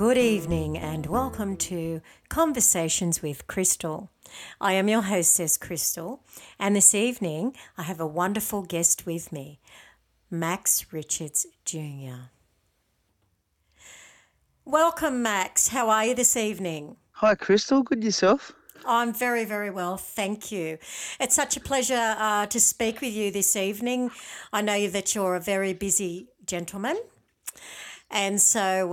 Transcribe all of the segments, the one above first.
Good evening and welcome to Conversations with Crystal. I am your hostess, Crystal, and this evening I have a wonderful guest with me, Max Richards Jr. Welcome, Max. How are you this evening? Hi, Crystal. Good yourself? I'm very, very well, thank you. It's such a pleasure to speak with you this evening. I know that you're a very busy gentleman, and so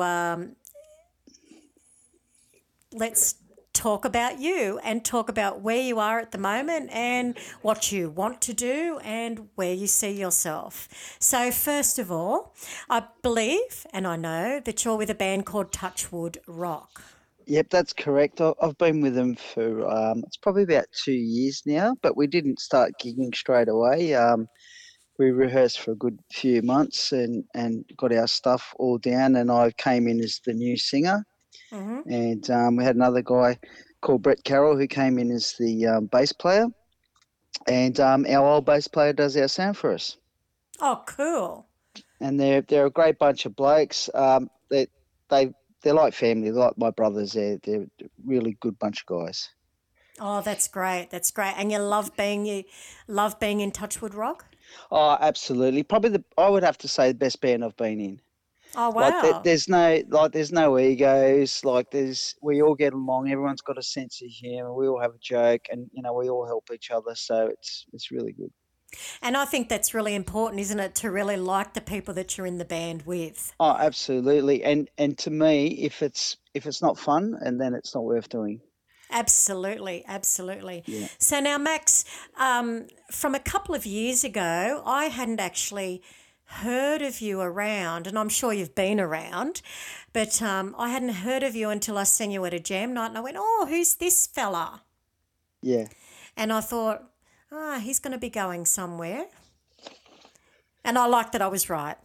let's talk about you and talk about where you are at the moment and what you want to do and where you see yourself. So, first of all, I believe and I know that you're with a band called Touchwood Rock. Yep, that's correct. I've been with them for it's probably about 2 years now, but we didn't start gigging straight away. We rehearsed for a good few months and got our stuff all down, and I came in as the new singer. Hmm. And we had another guy called Brett Carroll who came in as the bass player, and our old bass player does our sound for us. Oh, cool. And they're a great bunch of blokes. They they're like family, they're like my brothers. They're a really good bunch of guys. Oh, that's great. That's great. And you love being in Touchwood Rock? Oh, absolutely. Probably I would have to say the best band I've been in. Oh, Like wow. there's no egos. Like we all get along. Everyone's got a sense of humour. We all have a joke, and we all help each other. So it's really good. And I think that's really important, isn't it, to really like the people that you're in the band with? Oh, absolutely. And to me, if it's not fun, and then it's not worth doing. Absolutely, absolutely. Yeah. So now, Max, from a couple of years ago, I hadn't actually heard of you around, and I'm sure you've been around, but I hadn't heard of you until I seen you at a jam night, and I went, "Oh, who's this fella?" Yeah. And I thought, "Ah, he's going to be going somewhere," and I like that I was right.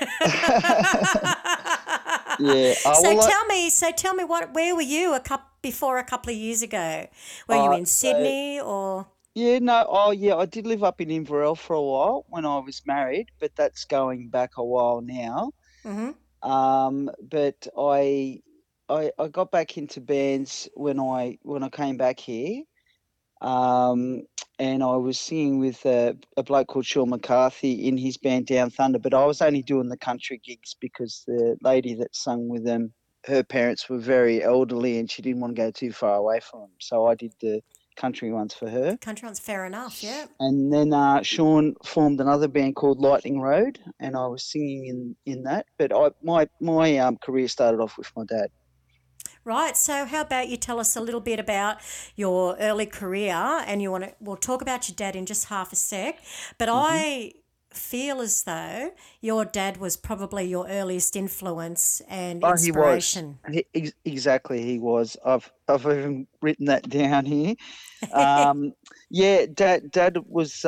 Yeah. Oh So well. tell me, where were you before a couple of years ago? Were you Uh, in so Sydney or? Yeah, no, oh yeah, I did live up in Inverell for a while when I was married, but that's going back a while now. Mm-hmm. But I got back into bands when I came back here. Um, and I was singing with a bloke called Sean McCarthy in his band Down Thunder, but I was only doing the country gigs because the lady that sung with them, her parents were very elderly and she didn't want to go too far away from them, so I did the country ones for her. Country one's fair enough, yeah. And then Sean formed another band called Lightning Road, and I was singing in that. But my career started off with my dad. Right. So how about you tell us a little bit about your early career and we'll talk about your dad in just half a sec. But Hmm. I feel as though your dad was probably your earliest influence and Oh, he was. inspiration. Exactly, he was. I've even written that down here. Um, yeah, Dad was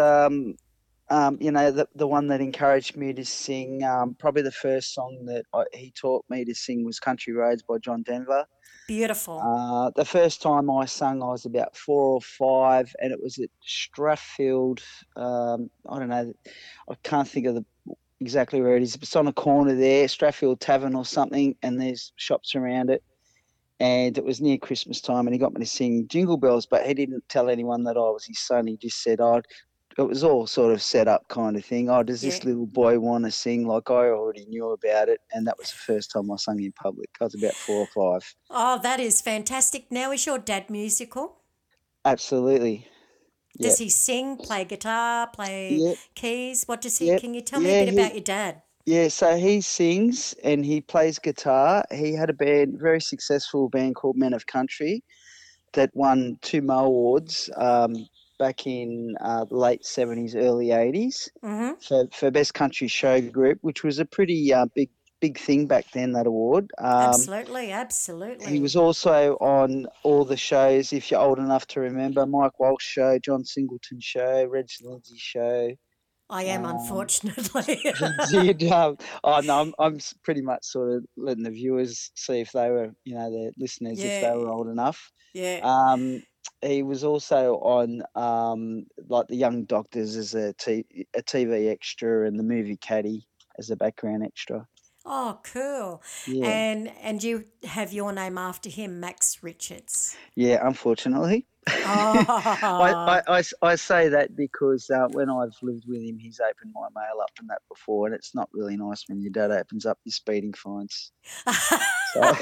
the one that encouraged me to sing. Probably the first song that he taught me to sing was Country Roads by John Denver. Beautiful. The first time I sung, I was about 4 or 5, and it was at Strathfield. I don't know, I can't think of exactly where it is. It's on a corner there, Strathfield Tavern or something, and there's shops around it. And it was near Christmas time, and he got me to sing Jingle Bells, but he didn't tell anyone that I was his son. He just said, "Oh, it was all sort of set up kind of thing. Oh, does Yeah. this little boy want to sing?" Like I already knew about it, and that was the first time I sung in public. I was about 4 or 5. Oh, that is fantastic. Now, is your dad musical? Absolutely. Does Yep. he sing, play guitar, play Yep. keys? What does he? Yep. Can you tell me a Yeah. bit about your dad? So he sings and he plays guitar. He had a band, very successful band called Men of Country that won 2 Mo Awards back in the late 70s, early 80s Mm-hmm. for Best Country Show Group, which was a pretty big thing back then, that award. Absolutely, He absolutely. was also on all the shows, if you're old enough to remember, Mike Walsh Show, John Singleton Show, Reg Lindsay Show. I am, Um, unfortunately. he did. Oh no, I'm pretty much sort of letting the viewers see if they were, the listeners, if Yeah, they were old enough. yeah. Um, he was also on like the Young Doctors as a TV extra, and the movie Caddy as a background extra. Oh, cool. Yeah, And you have your name after him, Max Richards. yeah. Unfortunately, Oh, I say that because when I've lived with him, he's opened my mail up and that before, and it's not really nice when your dad opens up your speeding fines. So,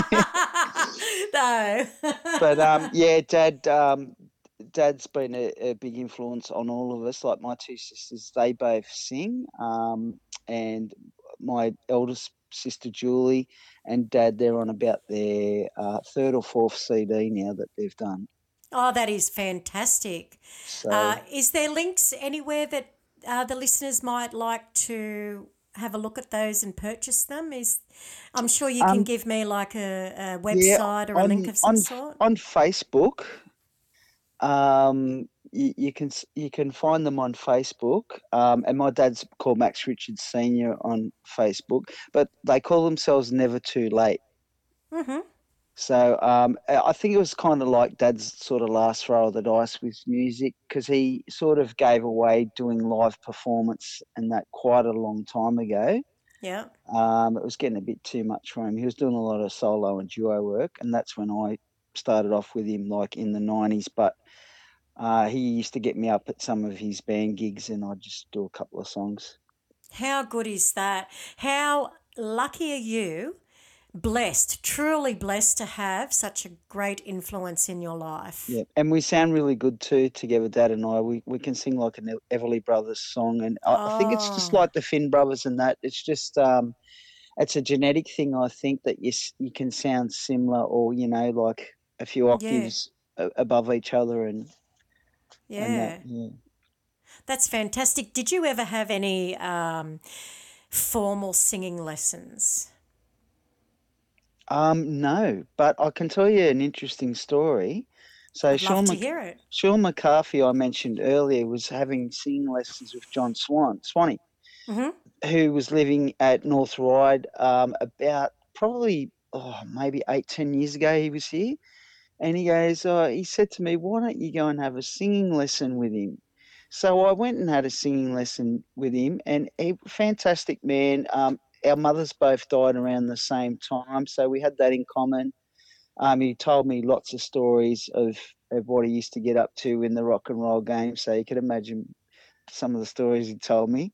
no. but yeah, Dad's been a big influence on all of us. Like my two sisters, they both sing, and my eldest sister Julie and Dad, they're on about their third or fourth CD now that they've done. Oh, that is fantastic. So Is there links anywhere that the listeners might like to have a look at those and purchase them? I'm sure you can um, give me like a yeah, website or a link on of some on sort. on Facebook, you can find them on Facebook. And my dad's called Max Richards Senior on Facebook, but they call themselves Never Too Late. Mm-hmm. So I think it was kind of like Dad's sort of last throw of the dice with music because he sort of gave away doing live performance and that quite a long time ago. Yeah. It was getting a bit too much for him. He was doing a lot of solo and duo work, and that's when I started off with him, like in the '90s. But he used to get me up at some of his band gigs, and I'd just do a couple of songs. How good is that? How lucky are you? Blessed, truly blessed to have such a great influence in your life. Yeah, and we sound really good too together, Dad and I. We can sing like an Everly Brothers song, and I think it's just Oh, like the Finn brothers and that. It's just it's a genetic thing. I think that you can sound similar, or like a few yeah, octaves above each other, and that. yeah. Yeah. That's fantastic. Did you ever have any formal singing lessons? No, but I can tell you an interesting story. So I'd love to hear it. Sean McCarthy, I mentioned earlier, was having singing lessons with John Swanee, Mm-hmm. who was living at North Ryde about probably maybe 8, 10 years ago. He was here, and he said to me, "Why don't you go and have a singing lesson with him?" So I went and had a singing lesson with him, and a fantastic man. Our mothers both died around the same time, so we had that in common. He told me lots of stories of what he used to get up to in the rock and roll game, so you could imagine some of the stories he told me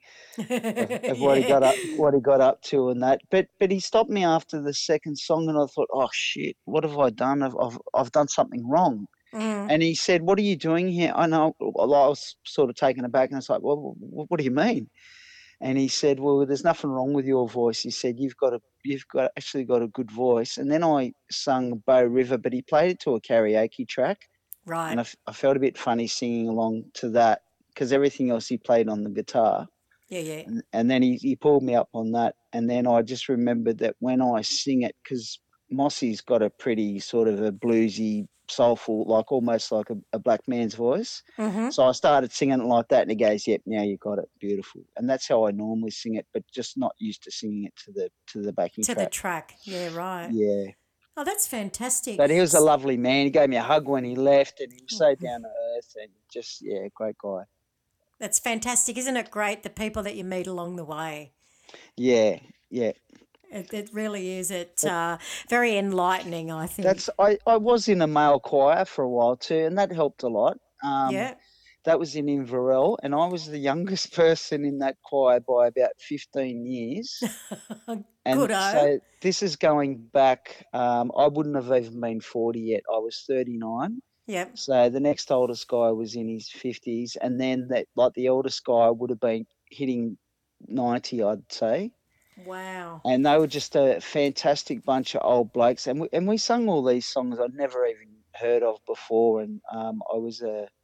of Yeah. what he got up to and that. But he stopped me after the second song, and I thought, oh shit, what have I done? I've done something wrong. Mm. And he said, "What are you doing here?" I know. Well, I was sort of taken aback, and I was like, "Well, what do you mean?" And he said, "Well, there's nothing wrong with your voice." He said, "You've got actually got a good voice." And then I sung Bow River, but he played it to a karaoke track, Right. and I felt a bit funny singing along to that because everything else he played on the guitar. Yeah, yeah. And then he pulled me up on that, and then I just remembered that when I sing it, because Mossy's got a pretty sort of a bluesy, soulful, like almost like a black man's voice. Mm-hmm. So I started singing it like that, and he goes, "Yep, now you got it, beautiful." And that's how I normally sing it, but just not used to singing it to the backing To the track. track. Yeah, right. Yeah, Oh, that's fantastic. but he was a lovely man. He gave me a hug when he left, and he was so down to earth, and just great guy. That's fantastic. Isn't it great the people that you meet along the way? Yeah, yeah. It really is. It's very enlightening, I That's think. I was in a male choir for a while too, and that helped a lot. Yeah. That was in Inverell, and I was the youngest person in that choir by about 15 years. And Goodo. so this is going back. I wouldn't have even been 40 yet. I was 39. Yep. So the next oldest guy was in his 50s, and then that like the eldest guy would have been hitting 90, I'd say. Wow. And they were just a fantastic bunch of old blokes, and we sung all these songs I'd never even heard of before, and I was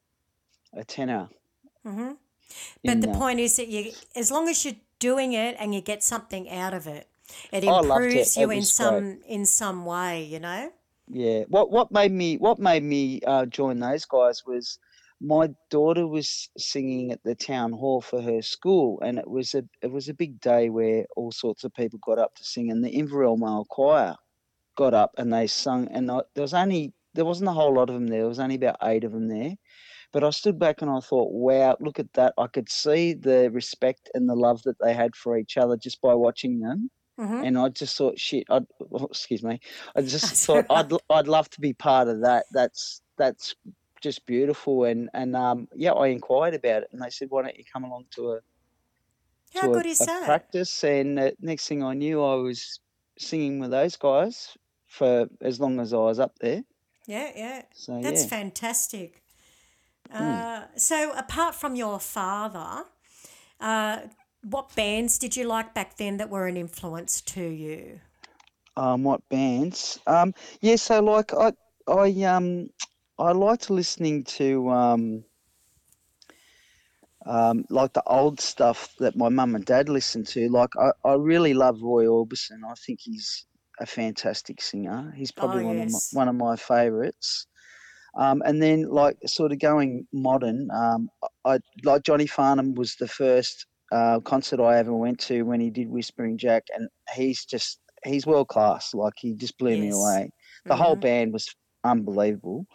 a tenor Hmm. But in the that. point is that as long as you're doing it and you get something out of it, it I loved it. improves you It was great. in some way. Yeah. What made me join those guys was my daughter was singing at the town hall for her school, and it was a big day where all sorts of people got up to sing, and the Inverell Male Choir got up and they sung, and there wasn't a whole lot of them there. There was only about 8 of them there. But I stood back and I thought, wow, look at that. I could see the respect and the love that they had for each other just by watching them. Mm-hmm. and I just thought, shit, excuse me, I just That's all thought right. I'd love to be part of that. That's just beautiful, and yeah, I inquired about it, and they said, why don't you come along How good is a that? practice? And next thing I knew, I was singing with those guys for as long as I was up there. Yeah, yeah. So That's yeah. fantastic. Mm. So, apart from your father, uh, what bands did you like back then that were an influence to you? What bands? Yeah, so like I liked listening to like the old stuff that my mum and dad listened to. Like I really love Roy Orbison. I think he's a fantastic singer. He's Oh, probably yes. one of my favourites. And then like sort of going modern, I like Johnny Farnham was the first concert I ever went to when he did Whispering Jack, and he's world class. Like he just blew me Yes. away. The whole Mm-hmm. band was unbelievable.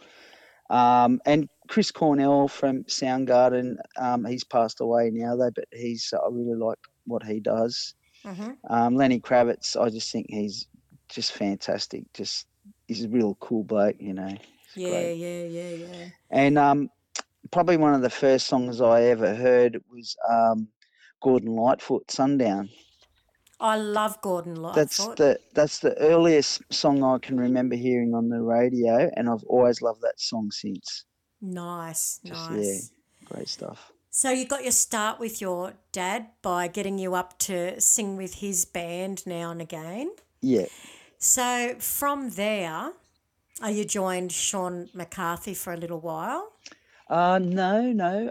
And Chris Cornell from Soundgarden, he's passed away now though, but I really like what he does. Mm-hmm. Lenny Kravitz, I just think he's just fantastic. Just he's a real cool bloke, you know. He's Yeah, great. yeah, yeah, yeah. And probably one of the first songs I ever heard was Gordon Lightfoot, Sundown. I love Gordon Lightfoot. That's the earliest song I can remember hearing on the radio, and I've always loved that song since. Nice, Just yeah, nice. great stuff. So you got your start with your dad by getting you up to sing with his band now and again. Yeah. So from there, you joined Sean McCarthy for a little while. No, no.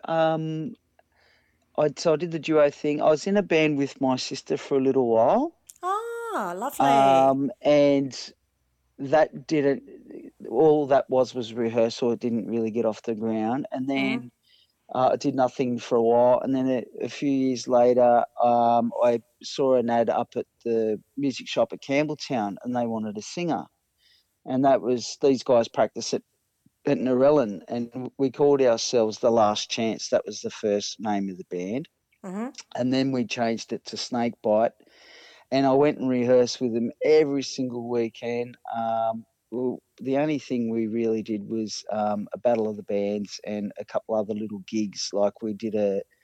So I did the duo thing. I was in a band with my sister for a little while, Ah, lovely. and that didn't. All that was rehearsal. It didn't really get off the ground, and Mm-hmm. then I did nothing for a while, and then a few years later, I saw an ad up at the music shop at Campbelltown, and they wanted a singer, and that was these guys practice at Narellan, and we called ourselves The Last Chance. That was the first name of the band, Mm-hmm. and then we changed it to Snakebite, and I went and rehearsed with them every single weekend. Well, the only thing we really did was a battle of the bands and a couple other little gigs. Like we did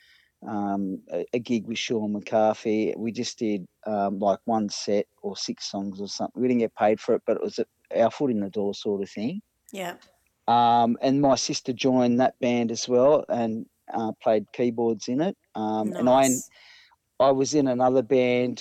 a gig with Sean McCarthy. We just did like one set or 6 songs or something. We didn't get paid for it, but it was our foot in the door sort of thing. Yeah. And my sister joined that band as well and played keyboards in it. And Nice. I was in another band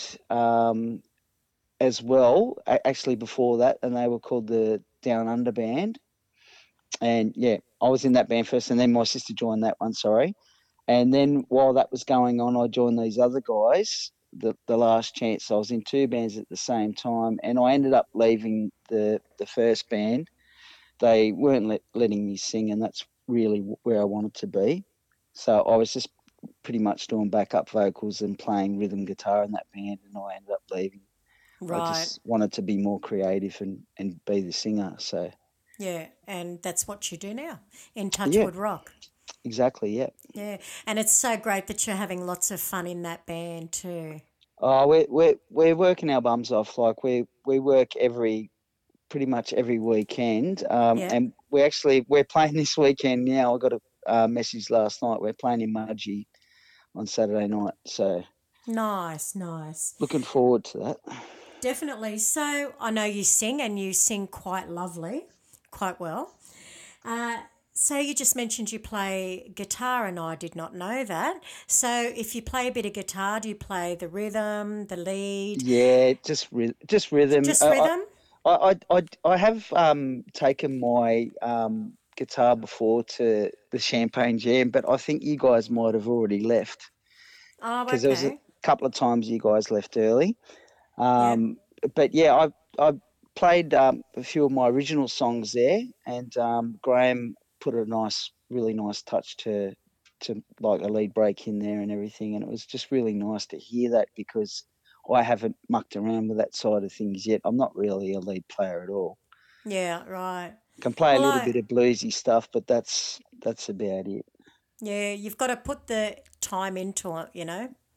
as well, actually before that, and they were called the Down Under Band. And yeah, I was in that band first, and then my sister joined that one. Sorry. And then while that was going on, I joined these other guys, the Last Chance. I was in 2 bands at the same time, and I ended up leaving the first band. They weren't letting me sing, and that's really where I wanted to be. So I was just pretty much doing backup vocals and playing rhythm guitar in that band, and I ended up leaving. I Right. just wanted to be more creative and be the singer. So Yeah. And that's what you do now in yeah, Touchwood Rock. exactly. Yeah. Yeah. And it's so great that you're having lots of fun in that band too. Oh, we're working our bums off. Like we work pretty much every weekend. Yeah. And we're playing this weekend now. I got a message last night. We're playing in Mudgee on Saturday night. So Nice, nice. looking forward to that. Definitely. So I know you sing and you sing quite lovely, quite well. Uh, so you just mentioned you play guitar, and I did not know that. So if you play a bit of guitar, do you play the rhythm, the lead, Yeah, just rhythm. just rhythm? I have taken my guitar before to the Champagne Jam, but I think you guys might have already left Oh, because there was a okay. couple of times you guys left early. Yeah. But yeah, I played a few of my original songs there, and Graham put a really nice touch to like a lead break in there and everything, and it was just really nice to hear that because I haven't mucked around with that side of things yet. I'm not really a lead player at all. Yeah, right. Can play a Well, little bit of bluesy stuff, but that's about it. yeah, you've got to put the time into it, you know?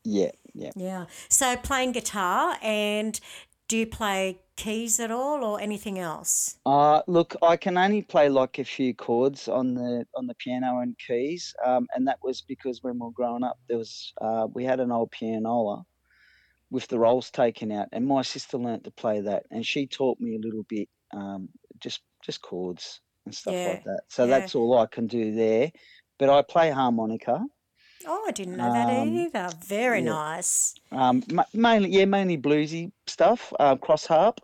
Yeah, yeah. Yeah. So playing guitar, and do you play keys at all or anything else? Look, I can only play like a few chords on the piano and keys, and that was because when we were growing up, there was we had an old pianola with the rolls taken out, and my sister learnt to play that, and she taught me a little bit, just chords and stuff Yeah. like that. So Yeah. that's all I can do there. But I play harmonica. Oh, I didn't know that Um, either. Very yeah, nice. mainly bluesy stuff. Cross harp.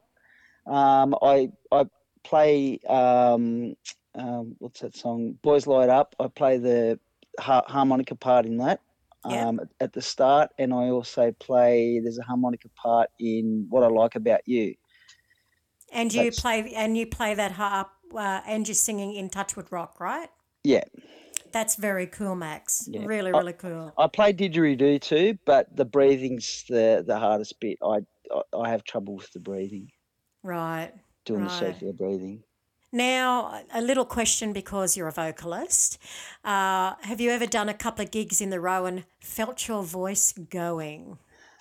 I play what's that song? Boys Light Up. I play the harmonica part in that Yep. at the start, and I also play. There's a harmonica part in What I Like About You. And That's you play that harp, and you're singing in Touch Wood Rock, right? yeah, That's very cool, Max. yeah. Really, really cool. I play didgeridoo too, but the breathing's the hardest bit. I have trouble with the breathing, Right. doing the Right. circular breathing. Now, a little question because you're a vocalist. Have you ever done a couple of gigs in the row and felt your voice going?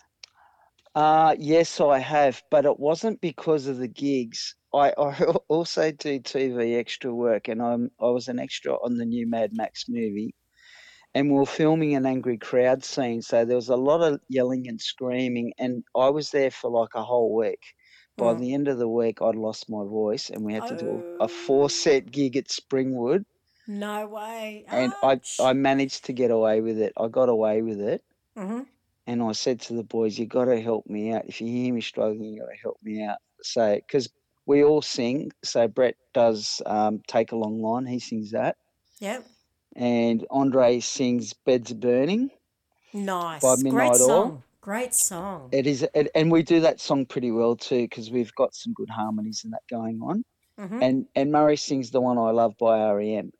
Yes, I have, but it wasn't because of the gigs. I also do TV extra work, and I was an extra on the new Mad Max movie, and we were filming an angry crowd scene, so there was a lot of yelling and screaming, and I was there for like a whole week. By Mm. the end of the week, I'd lost my voice, and we had to do a Oh, four-set gig at Springwood, no way. and I Ouch. managed to get away with it. I got away with it. Hmm. And I said to the boys, you got to help me out. If you hear me struggling, you got to help me out. So, because we all sing. So Brett does Take a Long Line. He sings that. Yep. And Andre sings Beds Are Burning by Nice. Great Midnight Oil. song. Great song. And we do that song pretty well too, because we've got some good harmonies and that going on. Hmm. And Murray sings The One I Love by REM.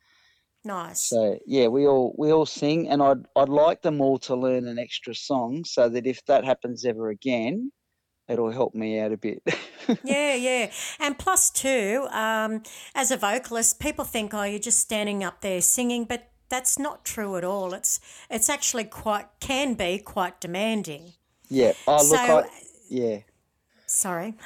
Nice. So yeah, we all sing, and I'd like them all to learn an extra song so that if that happens ever again, it'll help me out a bit. Yeah, yeah. And plus, too, as a vocalist, people think, oh, you're just standing up there singing, but that's not true at all. It's actually can be quite demanding. Yeah. Oh, look, So, yeah. sorry.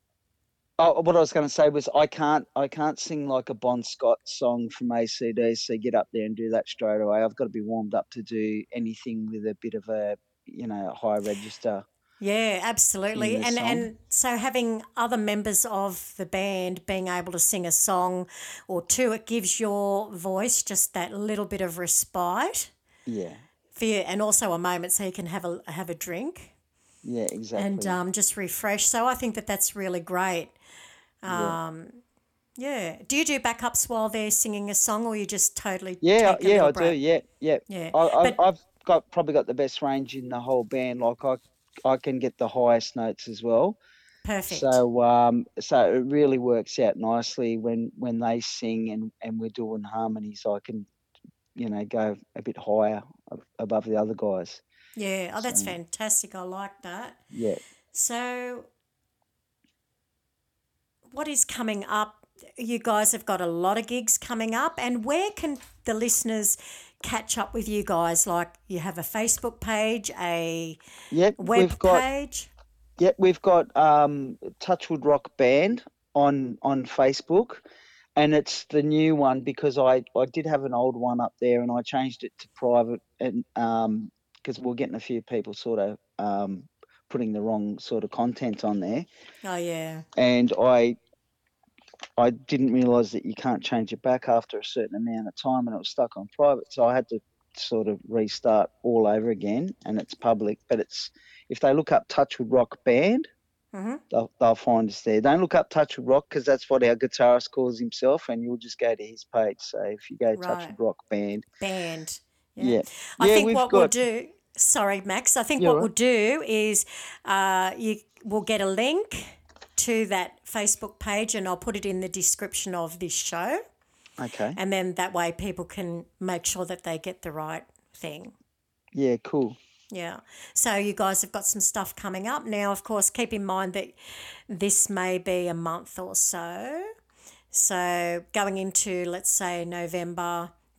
Oh, what I was going to say was I can't sing like a Bon Scott song from AC/DC. Get up there and do that straight away. I've got to be warmed up to do anything with a bit of a high register Yeah, in absolutely. the song. And so having other members of the band being able to sing a song or two, it gives your voice just that little bit of respite Yeah. for you, and also a moment so you can have a drink Yeah. and Exactly. just refresh. So I think that that's really great. Yeah. Yeah. Do you do backups while they're singing a song, or you just totally Yeah. take a Yeah. little I do. break? Yeah. Yeah. Yeah. I've But I've got probably got the best range in the whole band. Like I can get the highest notes as well. perfect. So it really works out nicely when they sing and we're doing harmonies. I can go a bit higher above the other guys. Yeah. Oh, that's So fantastic. I like that. yeah, So, what is coming up? You guys have got a lot of gigs coming up, and where can the listeners catch up with you guys? Like, you have a Facebook page, a yep, web page. we've got Touchwood Rock Band on Facebook, and it's the new one because I did have an old one up there and I changed it to private, and because we're getting a few people sort of putting the wrong sort of content on there, Oh yeah, and I didn't realise that you can't change it back after a certain amount of time, and it was stuck on private. So I had to sort of restart all over again, and it's public. But it's if they look up Touchwood Rock Band, they'll find us there. Don't look up Touchwood Rock because that's what our guitarist calls himself, and you'll just go to his page. So if you go right. Touchwood Rock Band, Band. Yeah. yeah, I yeah, think we've what we'll got do. Sorry, Max. I think you're what we'll right. do is you will get a link to that Facebook page, and I'll put it in the description of this show. Okay, And then that way people can make sure that they get the right thing. yeah, cool. Yeah. So you guys have got some stuff coming up. Now, of course, keep in mind that this may be a month or so. So going into, let's say, November,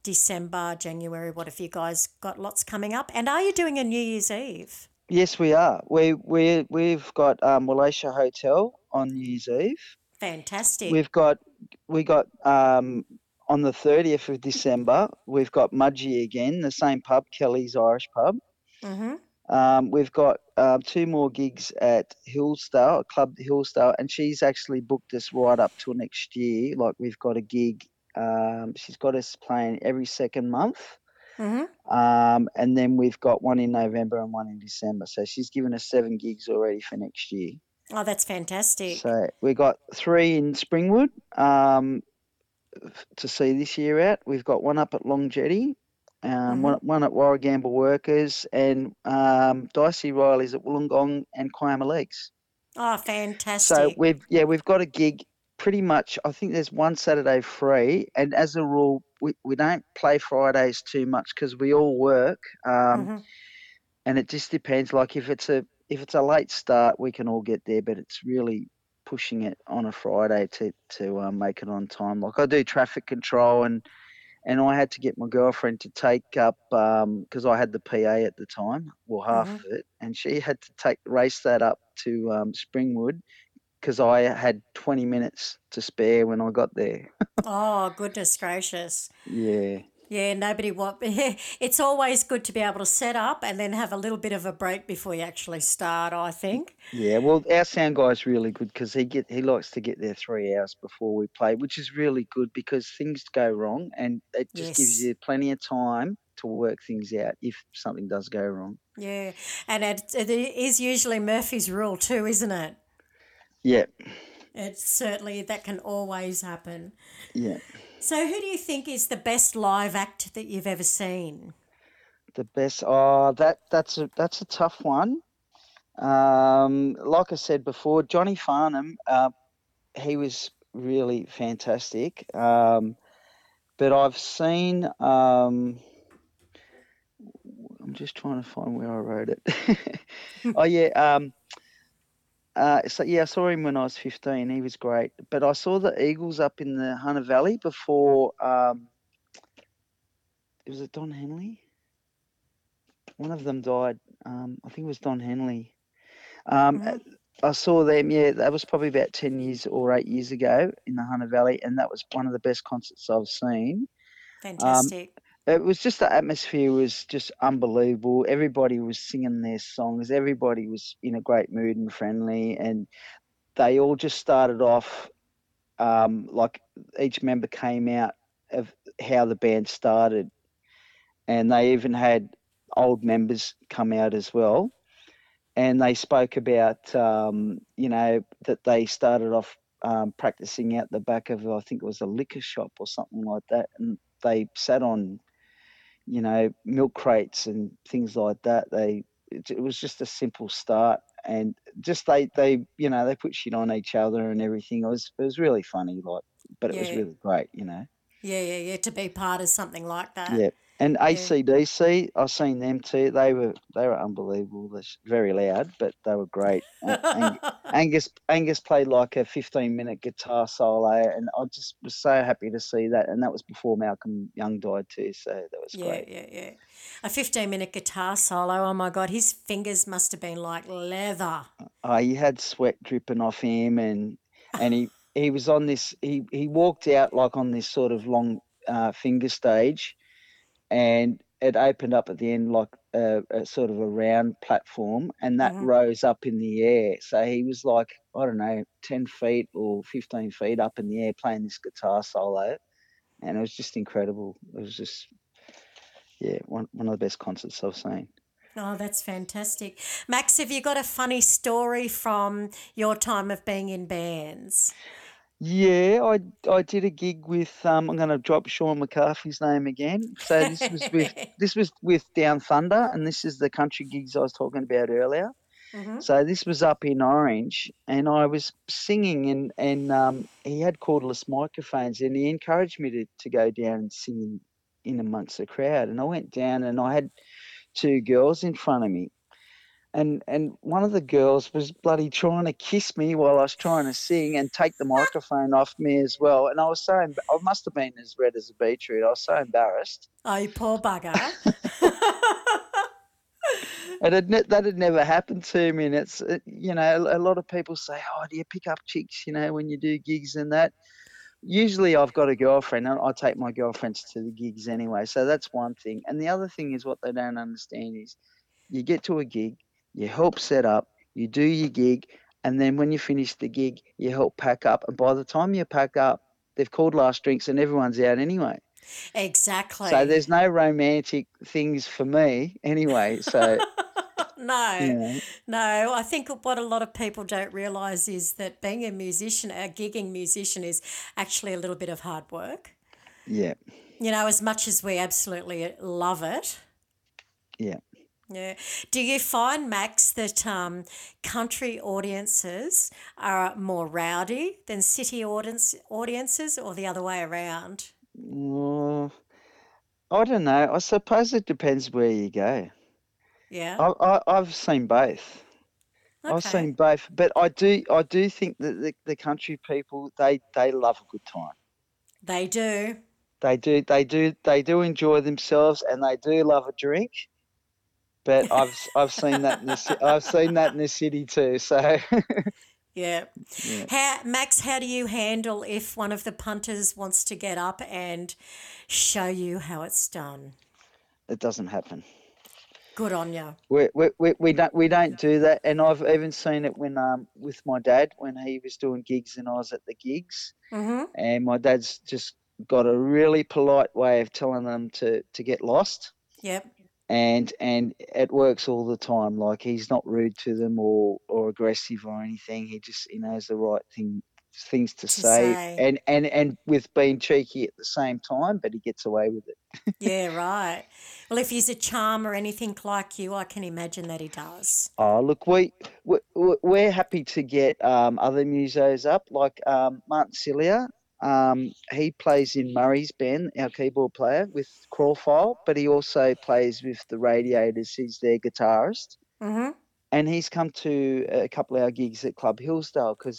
December, January? What have you guys got lots coming up? And are you doing a New Year's Eve? Yes, we are. We've got Wallacia Hotel on New Year's Eve. Fantastic. We've got we got on the 30th of December. We've got Mudgee again, the same pub, Kelly's Irish Pub. Mm-hmm. We've got two more gigs at Hillsdale, Club Hillsdale, and she's actually booked us right up till next year. Like we've got a gig. She's got us playing every second month. Mm-hmm. And then we've got one in November and one in December. So she's given us 7 gigs already for next year. Oh, that's fantastic. So we got 3 in Springwood to see this year out. We've got one up at Long Jetty, Mm-hmm. one at Warragamba Workers, and Dicey Riley's at Wollongong and Kiama Lakes. Oh, So fantastic. we've got a gig pretty much. I think there's one Saturday free, and as a rule, we don't play Fridays too much because we all work, Mm-hmm. and it just depends. Like if it's a late start, we can all get there, but it's really pushing it on a Friday to make it on time. Like I do traffic control, and I had to get my girlfriend to take up because I had the PA at the time, well half Mm-hmm. of it, and she had to race that up to Springwood because I had 20 minutes to spare when I got there. Oh, goodness gracious. Yeah. Yeah, nobody want. It's always good to be able to set up and then have a little bit of a break before you actually start, I think. Yeah, well, our sound guy's really good because he likes to get there 3 hours before we play, which is really good because things go wrong, and it just gives Yes. you plenty of time to work things out if something does go wrong. Yeah. And it is usually Murphy's Rule too, isn't it? Yeah, It's certainly that can always happen. yeah. So, who do you think is the best live act that you've ever seen? The best. Oh, that's a tough one. Like I said before, Johnny Farnham, he was really fantastic. But I've seen. I'm just trying to find where I wrote it. Oh yeah. So yeah, I saw him when I was 15. He was great. But I saw the Eagles up in the Hunter Valley before. Was it Don Henley? One of them died. I think it was Don Henley. Hmm. I saw them. Yeah, that was probably about 10 years or 8 years ago in the Hunter Valley, and that was one of the best concerts I've seen. Um, Fantastic. it was just the atmosphere was just unbelievable. Everybody was singing their songs. Everybody was in a great mood and friendly, and they all just started off like each member came out of how the band started, and they even had old members come out as well. And they spoke about, that they started off practicing out the back of, I think it was a liquor shop or something like that, and they sat on, milk crates and things like that. It was just a simple start, and just they put shit on each other and everything. It was really funny, like, but it was Yeah. really great. Yeah, yeah, yeah. To be part of something like that. Yeah. And Yeah. ACDC, I've seen them too. They were unbelievable. They're very loud, but they were great. Angus played like a 15-minute guitar solo, and I just was so happy to see that. And that was before Malcolm Young died too, so that was Yeah, great. yeah, yeah. A 15-minute guitar solo. Oh my God, his fingers must have been like leather. He had sweat dripping off him, and he was on this. He walked out like on this sort of long finger stage, and it opened up at the end like a sort of a round platform, and that Hmm. rose up in the air. So he was like, I don't know, 10 feet or 15 feet up in the air playing this guitar solo, and it was just incredible. It was just, yeah, one of the best concerts I've seen. Oh, that's fantastic. Max, have you got a funny story from your time of being in bands? Yeah, I did a gig with I'm going to drop Sean McCarthy's name again. So this was with Down Thunder, and this is the country gigs I was talking about earlier. Hmm. So this was up in Orange, and I was singing, and he had cordless microphones, and he encouraged me to go down and sing in amongst the crowd. And I went down, and I had 2 girls in front of me, and one of the girls was bloody trying to kiss me while I was trying to sing and take the microphone off me as well. And I was so I must have been as red as a beetroot. I was so embarrassed. Oh, you poor bugger. And that had never happened to me. And it's, a lot of people say, oh, do you pick up chicks, when you do gigs and that? Usually I've got a girlfriend and I take my girlfriends to the gigs anyway. So that's one thing. And the other thing is what they don't understand is you get to a gig, you help set up, you do your gig, and then when you finish the gig, you help pack up. And by the time you pack up, they've called last drinks and everyone's out anyway. So Exactly. there's no romantic things for me anyway. So, No, yeah, no. I think what a lot of people don't realise is that being a musician, a gigging musician, is actually a little bit of hard work. yeah, As much as we absolutely love it. yeah. Yeah. Do you find, Max, that country audiences are more rowdy than city audiences, or the other way around? Well, I don't know. I suppose it depends where you go. Yeah. I've seen both. I've Okay. seen both, but I do think that the country people they love a good time. They do. They do enjoy themselves, and they do love a drink. But I've seen that I've seen that in the city too. So Yeah. yeah, Max, how do you handle if one of the punters wants to get up and show you how it's done? it doesn't happen. Good on you. We don't do that, and I've even seen it when with my dad when he was doing gigs and I was at the gigs, Mm-hmm. and my dad's just got a really polite way of telling them to get lost. Yep. And it works all the time. Like he's not rude to them or aggressive or anything. He knows the right things to To say, say. and with being cheeky at the same time, but he gets away with it. Yeah, right. Well, if he's a charm or anything like you, I can imagine that he does. Oh, look, we're happy to get other musos up, like Martin Cilia. He plays in Murray's band, our keyboard player, with Crawfile, but he also plays with the Radiators. He's their guitarist. Mm-hmm. And he's come to a couple of our gigs at Club Hillsdale because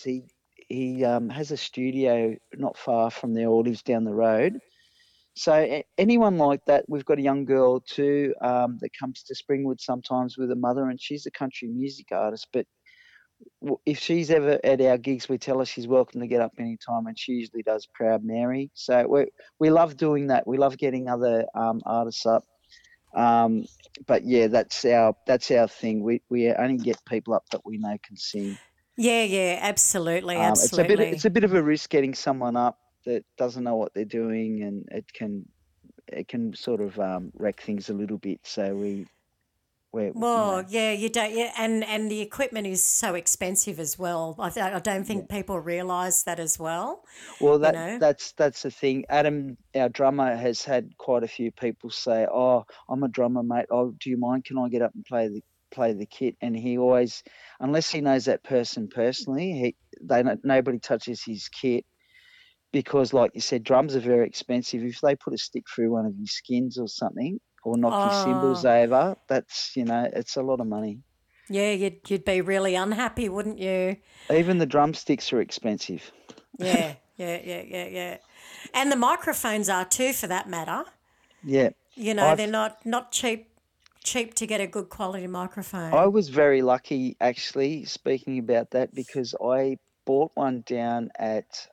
he has a studio not far from there or lives down the road. So anyone like that, we've got a young girl too that comes to Springwood sometimes with her mother, and she's a country music artist. But if she's ever at our gigs, we tell her she's welcome to get up anytime, and she usually does Proud Mary. So we love doing that. We love getting other artists up. Um, but yeah, that's our thing. We only get people up that we know can sing. Yeah, yeah, absolutely, It's absolutely. a bit of a risk getting someone up that doesn't know what they're doing, and it can sort of wreck things a little bit. So we're Well, yeah, you don't, yeah, and the equipment is so expensive as well. I don't yeah. think people realise that as well. Well, You that know. that's that's the thing. Adam, our drummer, has had quite a few people say, "Oh, I'm a drummer, mate. Oh, do you mind? Can I get up and play the kit?" And he always, unless he knows that person personally, nobody touches his kit because, like you said, drums are very expensive. If they put a stick through one of your skins or something, or knock your cymbals Oh, over, it's a lot of money. yeah, you'd be really unhappy, wouldn't you? Even the drumsticks are expensive. Yeah, yeah, yeah, yeah, yeah. And the microphones are too, for that matter. Yeah, They're I've not cheap to get a good quality I microphone. was very lucky actually. Speaking about that, because I bought one down at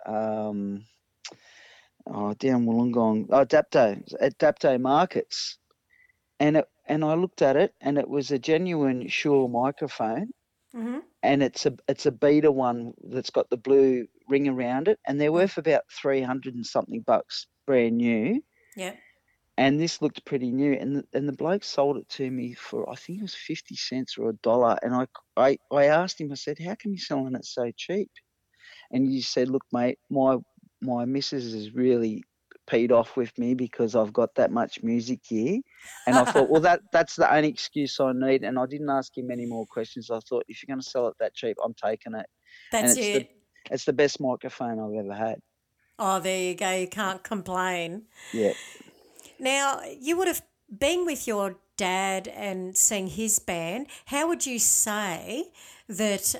down Wollongong, Dapto Markets, and I looked at it, and it was a genuine Shure microphone, Mm-hmm. and it's a beta one that's got the blue ring around it, and they're worth about 300 and something bucks brand new. Yep. And this looked pretty new, and the bloke sold it to me for, I think it was 50 cents or a dollar. And I asked him, I said, how come you're selling it so cheap? And he said, look, mate, my missus is really peed off with me because I've got that much music here. And I thought, well, that's the only excuse I need. And I didn't ask him any more questions. I thought, if you're going to sell it that cheap, I'm taking it. And That's it's the it. it's the best microphone I've ever had. Oh, there you go. You can't complain. Yeah. Now, you would have been with your dad and seeing his band, how would you say that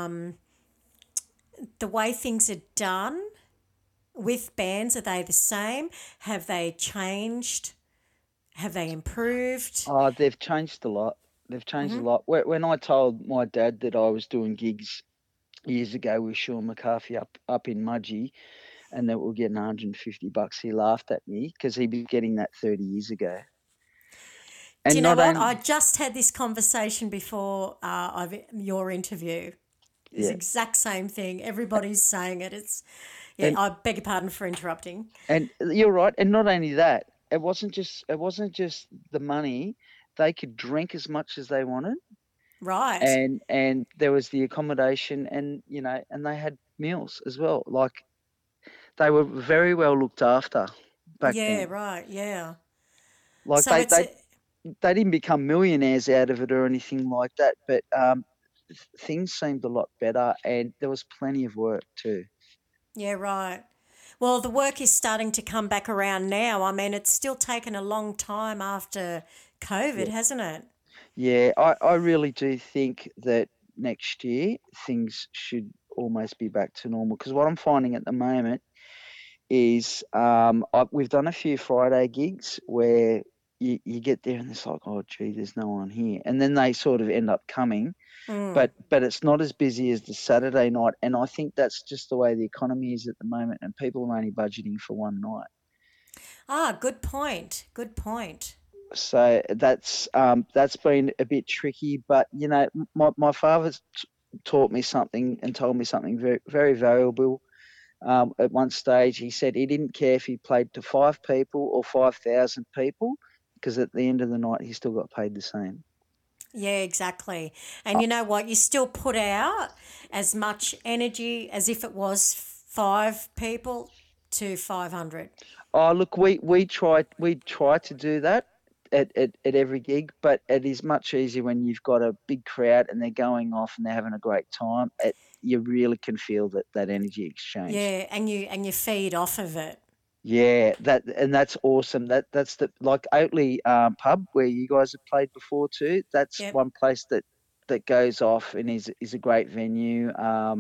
the way things are done with bands, are they the same? Have they changed? Have they improved? Oh, they've changed a lot. They've changed a lot. When I told my dad that I was doing gigs years ago with Sean McCarthy up in Mudgee, and that we we're getting $150, he laughed at me because he was getting that 30 years ago. Do you And know not what? only, I just had this conversation before your interview. It's the yeah, exact same thing. Everybody's saying it. Yeah, and I beg your pardon for interrupting. and you're right. And not only that, it wasn't just the money. They could drink as much as they wanted, Right. and there was the accommodation, and and they had meals as well. Like they were very well looked after back Yeah, then. right. Yeah. Like So they didn't become millionaires out of it or anything like that, but things seemed a lot better, and there was plenty of work too. yeah, right. Well, the work is starting to come back around now. I mean, it's still taken a long time after COVID, Yeah, hasn't it? yeah. I really do think that next year things should almost be back to normal, because what I'm finding at the moment is we've done a few Friday gigs where you get there and it's like, oh gee, there's no one here, and then they sort of end up coming, Mm. but it's not as busy as the Saturday night, and I think that's just the way the economy is at the moment, and people are only budgeting for one night. Ah, good point. Good point. So that's been a bit tricky, but my father's taught me something and told me something very very valuable. At one stage, he said he didn't care if he played to 5 people or 5,000 people, because at the end of the night, he still got paid the same. Yeah, exactly. And you know what? You still put out as much energy as if it was 5 people to 500. Oh, look, we try to do that at every gig, but it is much easier when you've got a big crowd and they're going off and they're having a great time. You really can feel that energy exchange. Yeah, and you feed off of it. Yeah, that's awesome. That's the like Oatley pub where you guys have played before too. That's Yep. one place that goes off and is a great venue.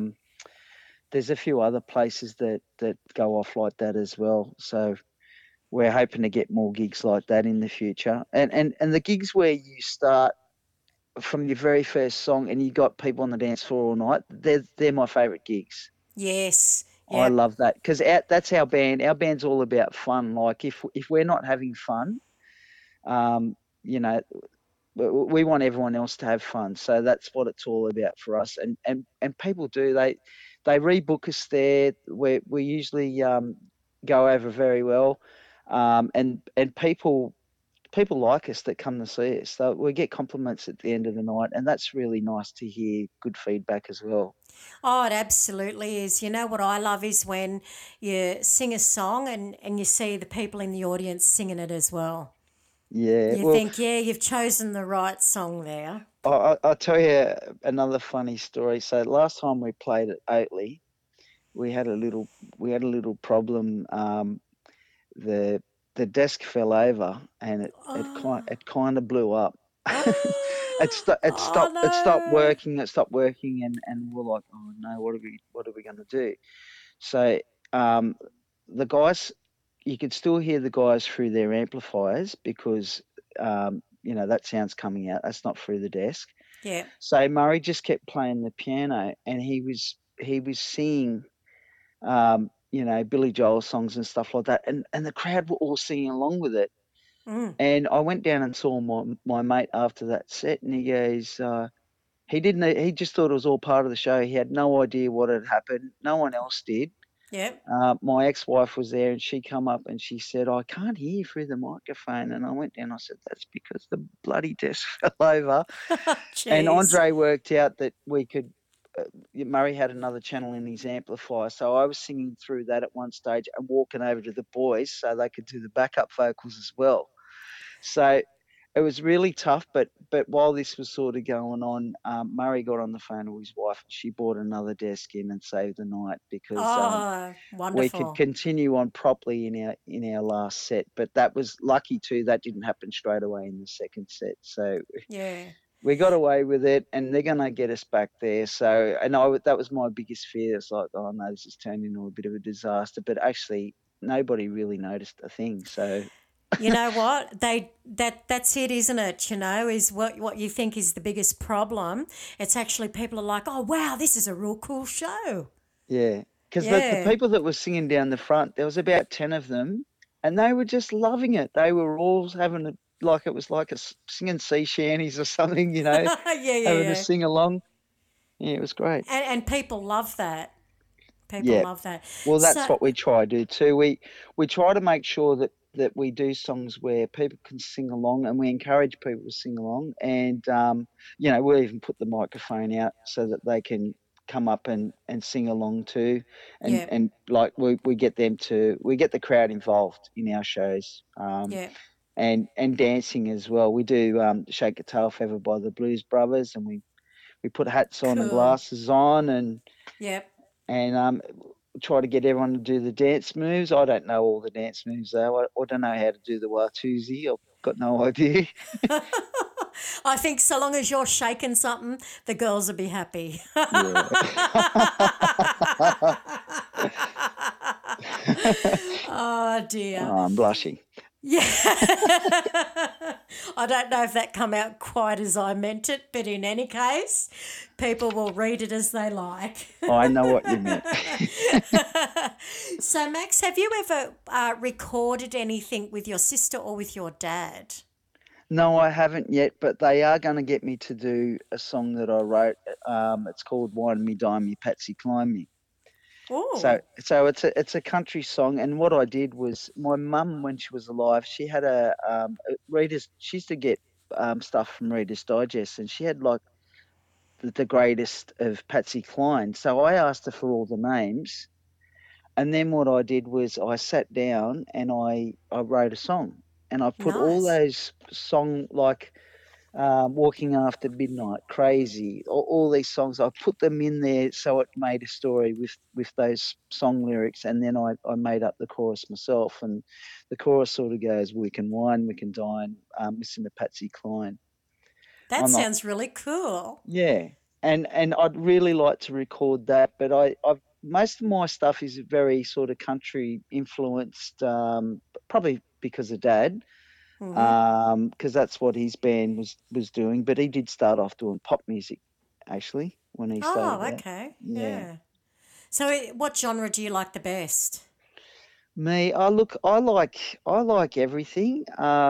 There's a few other places that go off like that as well. So we're hoping to get more gigs like that in the future. And the gigs where you start from your very first song and you got people on the dance floor all night, they're my favourite gigs. Yes. I Yep. love that because that's our band. Our band's all about fun. Like if we're not having fun, um, you know, we want everyone else to have fun. So that's what it's all about for us. And people do they rebook us there. We usually go over very well, and people like us that come to see us. So we get compliments at the end of the night, and that's really nice to hear good feedback as well. Oh, it absolutely is. You know what I love is when you sing a song and you see the people in the audience singing it as well. Yeah, You well, think, yeah, you've chosen the right song there. I'll tell you another funny story. So last time we played at Oatley, we had a little we had a little problem. The the desk fell over and Oh, it kind of blew up. oh It stopped no. working. It stopped working, and we're like, oh no, what are we going to do? So um, the guys, you could still hear the guys through their amplifiers because that sound's coming out. That's not through the desk. Yeah. So Murray just kept playing the piano, and he was singing, Billy Joel songs and stuff like that, and the crowd were all singing along with it. Mm. And I went down and saw my mate after that set, and he goes, he just thought it was all part of the show. He had no idea what had happened. No one else did. Yep. My ex-wife was there, and she come up and she said, I can't hear you through the microphone. And I went down. I said, that's because the bloody desk fell over. And Jeez. Andre worked out that we could. Murray had another channel in his amplifier, so I was singing through that at one stage and walking over to the boys so they could do the backup vocals as well. So it was really tough, but while this was sort of going on, Murray got on the phone to his wife. And she brought another desk in and saved the night because Oh, we could wonderful. continue on properly in our last set. But that was lucky too. That didn't happen straight away in the second set. So Yeah. we got away with it, and they're gonna get us back there. So, and that was my biggest fear. It's like, oh no, this has turned into a bit of a disaster. But actually, nobody really noticed a thing. So You know what? That's it, isn't it? Is what you think is the biggest problem. It's actually people are like, "Oh, wow, this is a real cool show." yeah, because the Yeah. people that were singing down the front, there was about 10 of them, and they were just loving it. They were all having it like it was like singing sea shanties or something, Yeah, yeah, having a yeah. sing along. Yeah, it was great. And people love that. People Yeah. love that. Well, that's So, what we try to do too. We try to make sure that we do songs where people can sing along, and we encourage people to sing along. And we even put the microphone out so that they can come up and sing along too. And yeah, like we get we get the crowd involved in our shows. yeah, And dancing as well. We do Shake a Tail Feather by the Blues Brothers, and we put hats on and cool. glasses on Yep. and try to get everyone to do the dance moves. I don't know all the dance moves though. I don't know how to do the Watusi. I've got no idea. I think so long as you're shaking something, the girls will be happy. Yeah. Oh dear. Oh, I'm blushing. Yeah. I don't know if that come out quite as I meant it, but in any case, people will read it as they like. I know what you meant. So, Max, have you ever recorded anything with your sister or with your dad? No, I haven't yet, but they are going to get me to do a song that I wrote. It's called "Wine Me, Dine Me, Patsy Climb Me." So, Oh, so it's a country song, and what I did was my mum, when she was alive, she had a Reader's. She used to get stuff from Reader's Digest, and she had like the greatest of Patsy Cline. So I asked her for all the names, and then what I did was I sat down and I wrote a song, and I put all nice. those song like Walking After Midnight, Crazy, all these songs. I put them in there so it made a story with those song lyrics, and then I made up the chorus myself. And the chorus sort of goes, "We can wine, we can dine, listen to Patsy Cline." That I'm not, sounds really cool. yeah, and I'd really like to record that, but I've most of my stuff is very sort of country influenced, probably because of Dad Hmm. because that's what his band was doing. But he did start off doing pop music, actually, when he started Oh, out. okay. Yeah. Yeah. So, what genre do you like the best? Me, I like everything.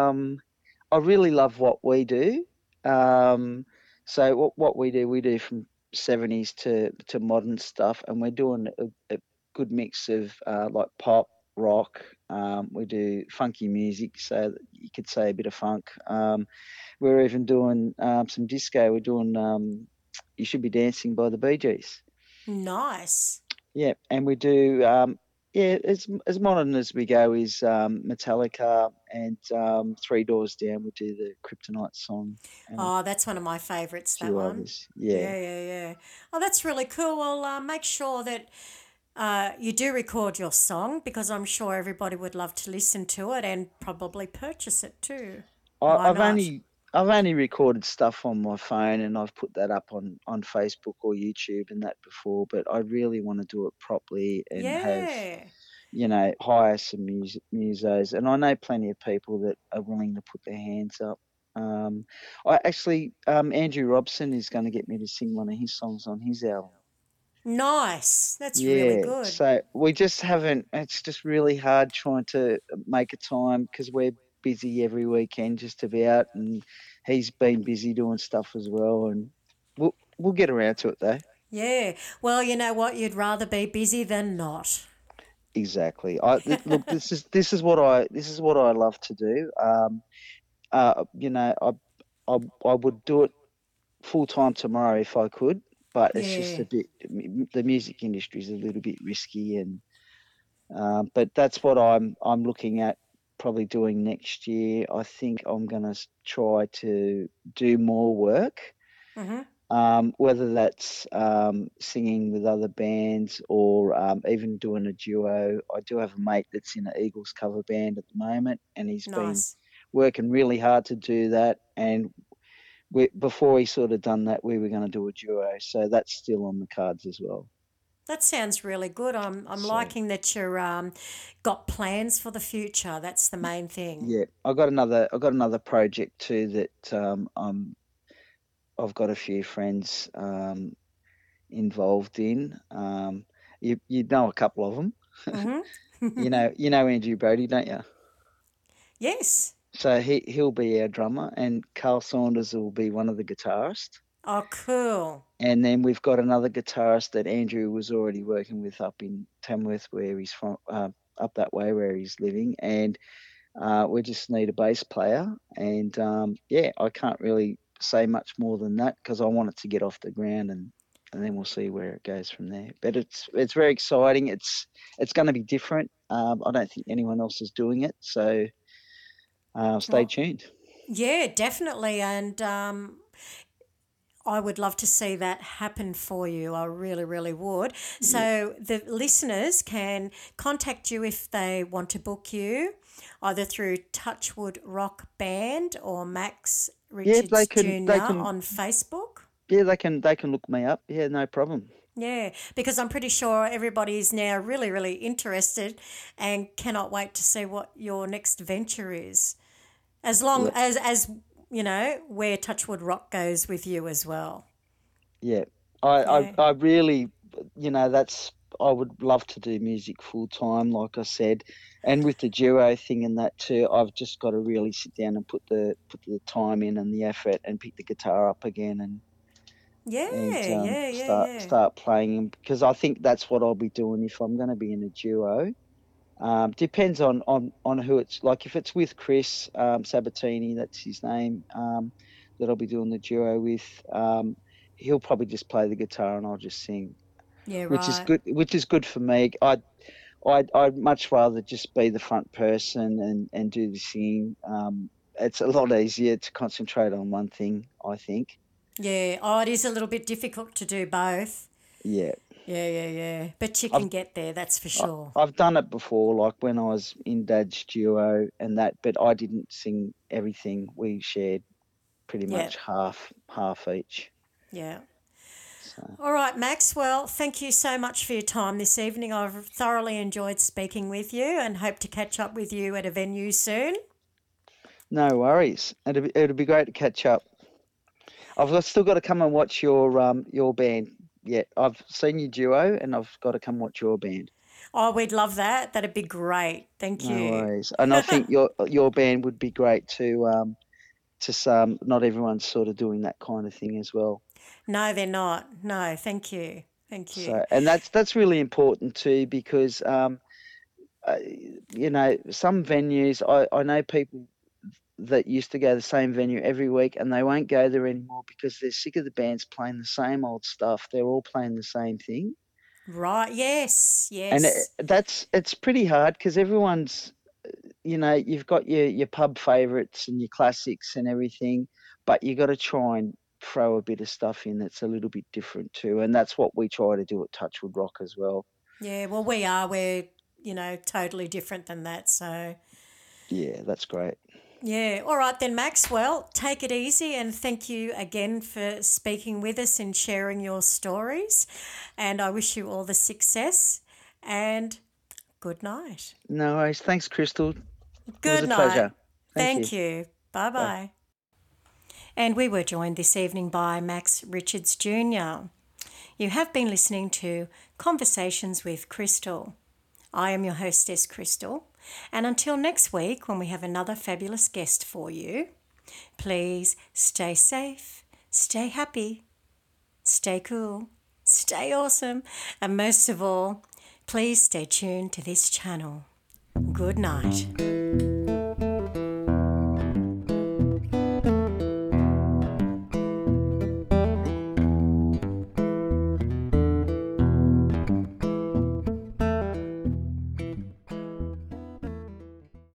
I really love what we do. Um, so what we do from 70s to modern stuff, and we're doing a good mix of like pop, rock. We do funky music, so you could say a bit of funk. We're even doing some disco. We're doing "You Should Be Dancing" by the Bee Gees. Nice. Yeah, and we do yeah, as modern as we go is Metallica and Three Doors Down. We do the Kryptonite song and a Oh, that's one of my favourites, that few one. others. Yeah. Yeah, yeah, yeah. Oh, that's really cool. Well, make sure that you do record your song because I'm sure everybody would love to listen to it and probably purchase it too. I, Why I've not? only I've only recorded stuff on my phone and I've put that up on Facebook or YouTube and that before, but I really want to do it properly and have Yeah. hire some musos, and I know plenty of people that are willing to put their hands up. I actually, Andrew Robson is going to get me to sing one of his songs on his album. Nice. That's really Yeah, good. so we just haven't. It's just really hard trying to make a time because we're busy every weekend just about, and he's been busy doing stuff as well, and we'll get around to it though. Yeah. Well, you know what? You'd rather be busy than not. Exactly. Look. This is what I love to do. I would do it full time tomorrow if I could, but it's just Yeah. a bit. The music industry is a little bit risky, and but that's what I'm looking at probably doing next year, I think I'm going to try to do more work. Mm-hmm. Whether that's singing with other bands or even doing a duo. I do have a mate that's in an Eagles cover band at the moment, and he's been Nice. working really hard to do that. And before he sort of done that, we were going to do a duo, so that's still on the cards as well. That sounds really good. I'm So liking that you're got plans for the future. That's the main thing. yeah, I got another project too that I've got a few friends involved in. You know a couple of them. You Mm-hmm. know Andrew Brody, don't you? Yes. So he'll be our drummer, and Carl Saunders will be one of the guitarists. Oh, cool. And then we've got another guitarist that Andrew was already working with up in Tamworth, where he's from, up that way where he's living. And we just need a bass player. And yeah, I can't really say much more than that because I want it to get off the ground, and then we'll see where it goes from there. But it's very exciting. It's going to be different. I don't think anyone else is doing it, so stay Well, tuned. yeah, definitely. And I would love to see that happen for you. I really, really would. Yeah, So the listeners can contact you if they want to book you, either through Touchwood Rock Band or Max yeah, Richards they Jr. can, on Facebook. yeah, they can look me up. Yeah, no problem. Yeah, because I'm pretty sure everybody is now really, really interested and cannot wait to see what your next venture is. As long Yeah, as you know where Touchwood Rock goes with you as well. yeah. I, I, Yeah. I really, that's I would love to do music full time, like I said, and with the duo thing and that too. I've just got to really sit down and put the time in and the effort and pick the guitar up again Yeah, and yeah, yeah, yeah. start playing 'em, because I think that's what I'll be doing if I'm going to be in a duo. Depends on who it's like. If it's with Chris Sabatini, that's his name, that I'll be doing the duo with. He'll probably just play the guitar and I'll just sing, Yeah, which is right. good. Which is good for me. I'd much rather just be the front person and do the singing. It's a lot easier to concentrate on one thing, I think. Yeah. Oh, it is a little bit difficult to do both. Yeah, Yeah, yeah, yeah. But you I've can get there, that's for I- sure. I've done it before, like when I was in Dad's duo and that, but I didn't sing everything. We shared pretty Yeah, much half each. yeah. So All right, Max. Well, thank you so much for your time this evening. I've thoroughly enjoyed speaking with you and hope to catch up with you at a venue soon. no worries. It'll be great to catch up. Still got to come and watch your band. Yeah, I've seen your duo and I've got to come watch your band. Oh, we'd love that. That'd be great. Thank No you. worries. And I think your band would be great too. To some, not everyone's sort of doing that kind of thing as well. No, they're not. No, thank you. Thank you. So, and that's really important too because uh, some venues, I know people that used to go to the same venue every week and they won't go there anymore because they're sick of the bands playing the same old stuff. They're all playing the same thing. Right. Yes. And Yes. it's pretty hard because everyone's, you've got your pub favorites and your classics and everything, but you got to try and throw a bit of stuff in that's a little bit different too. And that's what we try to do at Touchwood Rock as well. Yeah. Well, we are. We're, totally different than that. So, Yeah, that's great. yeah. All right, then, Max. Well, take it easy and thank you again for speaking with us and sharing your stories. And I wish you all the success and good night. No worries. Thanks, Crystal. It was Good a night. pleasure. Thank you. Thank you. Bye Bye. bye. And we were joined this evening by Max Richards Jr. You have been listening to Conversations with Crystal. I am your hostess, Crystal. And until next week, when we have another fabulous guest for you, please stay safe, stay happy, stay cool, stay awesome, and most of all, please stay tuned to this channel. Good night.